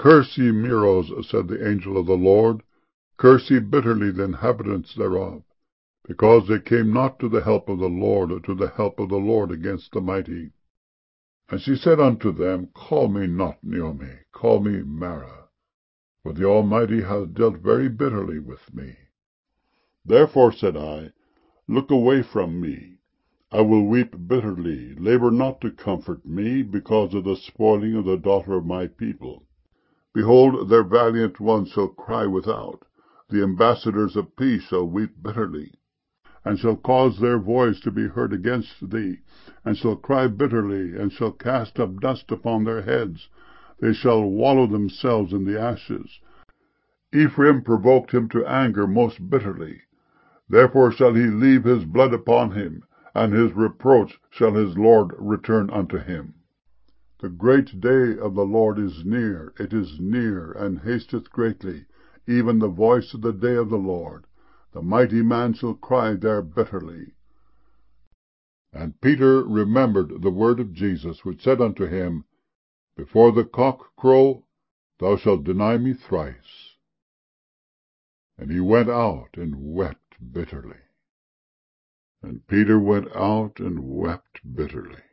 Curse ye Meroz, said the angel of the Lord, curse ye bitterly the inhabitants thereof, because they came not to the help of the Lord, or to the help of the Lord against the mighty. And she said unto them, Call me not Naomi, call me Mara, for the Almighty hath dealt very bitterly with me. Therefore said I, Look away from me, I will weep bitterly, labor not to comfort me, because of the spoiling of the daughter of my people. Behold, their valiant ones shall cry without, the ambassadors of peace shall weep bitterly, and shall cause their voice to be heard against thee, and shall cry bitterly, and shall cast up dust upon their heads. They shall wallow themselves in the ashes. Ephraim provoked him to anger most bitterly. Therefore shall he leave his blood upon him, and his reproach shall his Lord return unto him. The great day of the Lord is near, it is near, and hasteth greatly, even the voice of the day of the Lord. The mighty man shall cry there bitterly. And Peter remembered the word of Jesus, which said unto him, Before the cock crow, thou shalt deny me thrice. And he went out and wept bitterly. And Peter went out and wept bitterly.